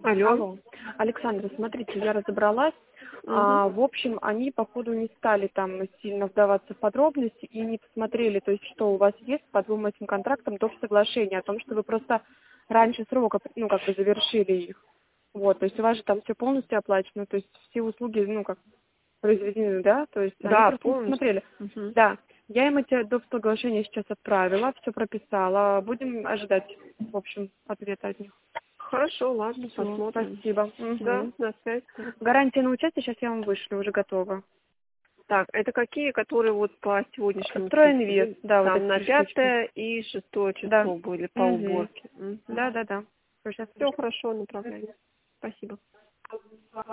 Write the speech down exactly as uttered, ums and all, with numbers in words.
Алло. Алло. Александра, смотрите, я разобралась. Мгм. А, в общем, они, походу, не стали там сильно вдаваться в подробности и не посмотрели, то есть, что у вас есть по двум этим контрактам до соглашения о том, что вы просто раньше срока, ну, как бы завершили их. Вот, то есть у вас же там все полностью оплачено, то есть все услуги, ну, как произведены, да, то есть они Да, просто не полностью. посмотрели. Мгм. Да, я им эти доп. Соглашения сейчас отправила, все прописала, будем ожидать, в общем, ответа от них. Хорошо, ладно, Все, посмотрим. спасибо. Да, Мгм. на связь. Гарантия на участие сейчас я вам вышлю, уже готова. Так, это какие, которые вот по сегодняшнему списку? Стройинвест, Да? да, вот Там эти на три штучки. пятое и шестое Да. число были по Угу. уборке. Угу. Да, да, да. Сейчас Все вышлю. хорошо, направляйте. Спасибо.